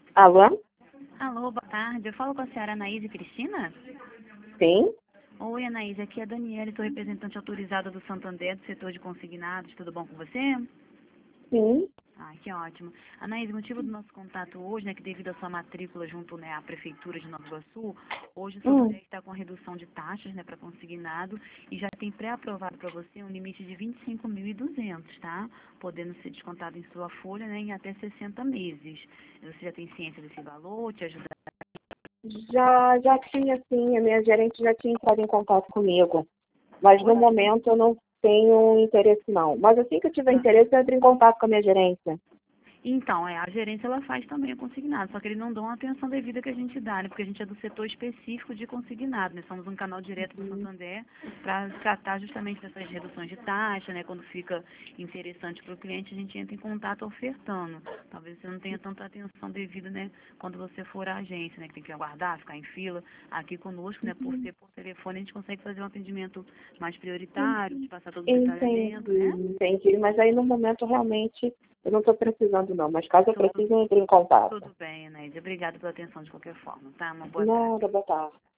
Alô? Alô, boa tarde. Eu falo com a senhora Anaíse Cristina? Sim? Oi, Anaíse, aqui é a Daniela, sou representante autorizada do Santander, do setor de consignados. Tudo bom com você? Sim. Ah, que ótimo. Anaíse, o motivo do nosso contato hoje, né, que devido à sua matrícula junto, né, à Prefeitura de Nova Iguaçu, hoje o Santander está com redução de taxas, né, para consignado e já tem pré-aprovado para você um limite de 25.200, tá? Podendo ser descontado em sua folha, né, em até 60 meses. Você já tem ciência desse valor? Te ajuda? Já tinha sim, a minha gerente já tinha entrado em contato comigo. Mas no momento eu não tenho interesse não. Mas assim que eu tiver interesse, eu entro em contato com a minha gerência. Então, a gerência ela faz também o consignado, só que eles não dão a atenção devida que a gente dá, né? Porque a gente é do setor específico de consignado, né? Somos um canal direto do Santander para tratar justamente dessas reduções de taxa, né? Quando fica interessante para o cliente, a gente entra em contato ofertando. Talvez você não tenha tanta atenção devida, né? Quando você for à agência, né? Que tem que aguardar, ficar em fila. Aqui conosco, né? Por ser por telefone, a gente consegue fazer um atendimento mais prioritário, de passar todo o detalhamento, né? Entendi. Mas aí no momento realmente eu não estou precisando não. Mas caso eu precise, eu entro em contato. Tudo bem, Enéide. Obrigada pela atenção de qualquer forma, tá? Uma boa tarde. Nada, boa tarde.